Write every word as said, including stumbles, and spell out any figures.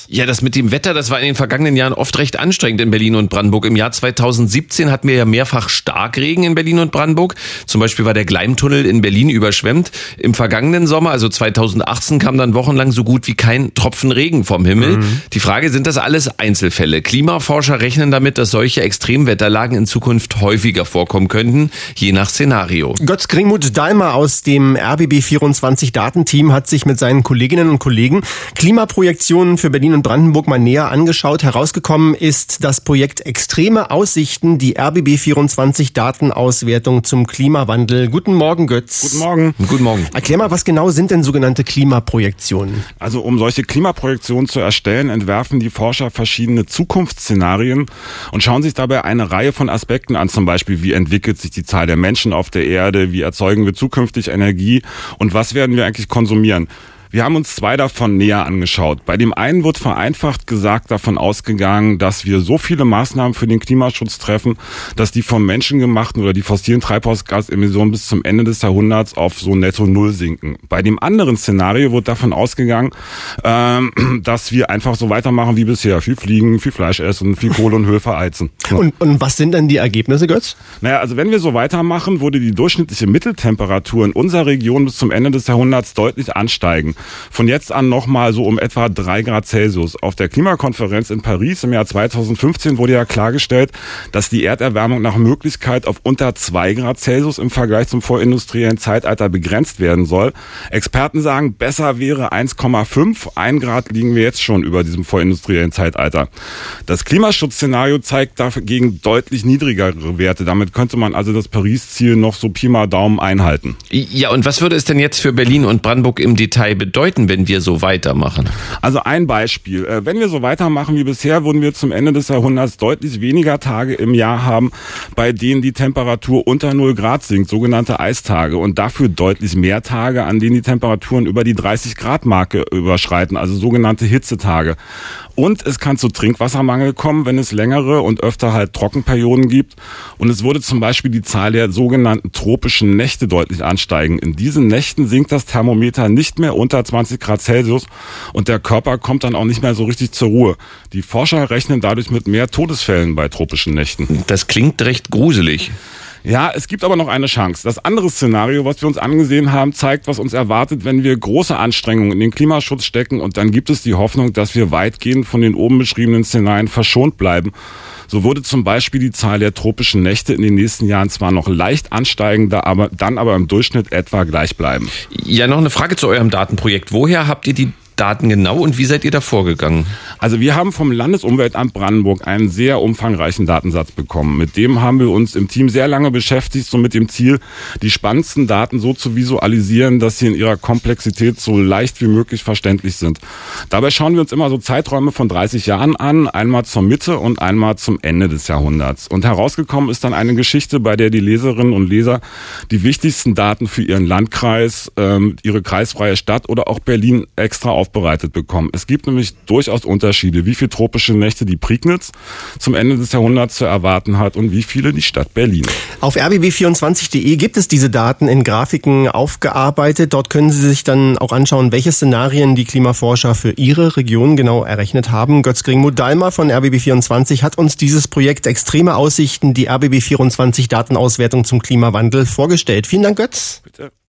Götz. Ja, das mit dem Wetter, das war in den vergangenen Jahren oft recht anstrengend in Berlin und Brandenburg. Im Jahr zweitausendsiebzehn hatten wir ja mehrfach Starkregen in Berlin und Brandenburg. Zum Beispiel war der Gleimtunnel in Berlin überschwemmt. Im vergangenen Sommer, also zweitausendachtzehn, kam dann wochenlang so gut wie kein Tropfen Regen vom Himmel. Mhm. Die Frage, sind das alles Einzelfälle? Klimaforscher rechnen damit, dass solche Extremwetterlagen in Zukunft häufiger vorkommen könnten, je nach Szenario. Götz Gringmuth-Dalmer aus dem R B B vierundzwanzig Datenteam hat sich mit seinen Kolleginnen und Kollegen Klimaprojektionen für Berlin und Brandenburg mal näher angeschaut. Herausgekommen ist das Projekt Extreme Aussichten, die R B B vierundzwanzig Datenauswertung zum Klimawandel. Guten Morgen, Götz. Guten Morgen. Guten Morgen. Erklär mal, was genau sind denn sogenannte Klimaprojektionen? Also um solche Klimaprojektionen zu erstellen, entwerfen die Forscher verschiedene Zukunftsszenarien und schauen sich dabei eine Reihe von Aspekten an, zum Beispiel wie entwickelt sich die Zahl der Menschen auf der Erde, wie erzeugen wir zukünftig Energie und was werden wir eigentlich konsumieren. Wir haben uns zwei davon näher angeschaut. Bei dem einen wird vereinfacht gesagt davon ausgegangen, dass wir so viele Maßnahmen für den Klimaschutz treffen, dass die vom Menschen gemachten oder die fossilen Treibhausgasemissionen bis zum Ende des Jahrhunderts auf so netto null sinken. Bei dem anderen Szenario wird davon ausgegangen, ähm, dass wir einfach so weitermachen wie bisher. Viel fliegen, viel Fleisch essen, viel Kohle und Öl verheizen. Ja. Und, und was sind dann die Ergebnisse, Götz? Naja, also wenn wir so weitermachen, würde die durchschnittliche Mitteltemperatur in unserer Region bis zum Ende des Jahrhunderts deutlich ansteigen. Von jetzt an nochmal so um etwa drei Grad Celsius. Auf der Klimakonferenz in Paris im Jahr zweitausendfünfzehn wurde ja klargestellt, dass die Erderwärmung nach Möglichkeit auf unter zwei Grad Celsius im Vergleich zum vorindustriellen Zeitalter begrenzt werden soll. Experten sagen, besser wäre eins Komma fünf. Ein Grad liegen wir jetzt schon über diesem vorindustriellen Zeitalter. Das Klimaschutzszenario zeigt dagegen deutlich niedrigere Werte. Damit könnte man also das Paris-Ziel noch so Pi mal Daumen einhalten. Ja, und was würde es denn jetzt für Berlin und Brandenburg im Detail bedeuten, wenn wir so weitermachen? Also ein Beispiel. Wenn wir so weitermachen wie bisher, würden wir zum Ende des Jahrhunderts deutlich weniger Tage im Jahr haben, bei denen die Temperatur unter null Grad sinkt, sogenannte Eistage. Und dafür deutlich mehr Tage, an denen die Temperaturen über die dreißig Grad Marke überschreiten, also sogenannte Hitzetage. Und es kann zu Trinkwassermangel kommen, wenn es längere und öfter halt Trockenperioden gibt. Und es würde zum Beispiel die Zahl der sogenannten tropischen Nächte deutlich ansteigen. In diesen Nächten sinkt das Thermometer nicht mehr unter zwanzig Grad Celsius und der Körper kommt dann auch nicht mehr so richtig zur Ruhe. Die Forscher rechnen dadurch mit mehr Todesfällen bei tropischen Nächten. Das klingt recht gruselig. Ja, es gibt aber noch eine Chance. Das andere Szenario, was wir uns angesehen haben, zeigt, was uns erwartet, wenn wir große Anstrengungen in den Klimaschutz stecken. Und dann gibt es die Hoffnung, dass wir weitgehend von den oben beschriebenen Szenarien verschont bleiben. So würde zum Beispiel die Zahl der tropischen Nächte in den nächsten Jahren zwar noch leicht ansteigen, aber dann aber im Durchschnitt etwa gleich bleiben. Ja, noch eine Frage zu eurem Datenprojekt. Woher habt ihr die Daten genau und wie seid ihr da vorgegangen? Also wir haben vom Landesumweltamt Brandenburg einen sehr umfangreichen Datensatz bekommen. Mit dem haben wir uns im Team sehr lange beschäftigt, so mit dem Ziel, die spannendsten Daten so zu visualisieren, dass sie in ihrer Komplexität so leicht wie möglich verständlich sind. Dabei schauen wir uns immer so Zeiträume von dreißig Jahren an, einmal zur Mitte und einmal zum Ende des Jahrhunderts. Und herausgekommen ist dann eine Geschichte, bei der die Leserinnen und Leser die wichtigsten Daten für ihren Landkreis, ähm, ihre kreisfreie Stadt oder auch Berlin extra aufbereitet bekommen. Es gibt nämlich durchaus Unterschiede, wie viele tropische Nächte die Prignitz zum Ende des Jahrhunderts zu erwarten hat und wie viele die Stadt Berlin. Auf r b b vierundzwanzig punkt de gibt es diese Daten in Grafiken aufgearbeitet. Dort können Sie sich dann auch anschauen, welche Szenarien die Klimaforscher für Ihre Region genau errechnet haben. Götz Gringmuth-Dalmer von r b b vierundzwanzig hat uns dieses Projekt Extreme Aussichten, die R B B vierundzwanzig Datenauswertung zum Klimawandel vorgestellt. Vielen Dank, Götz. Bitte.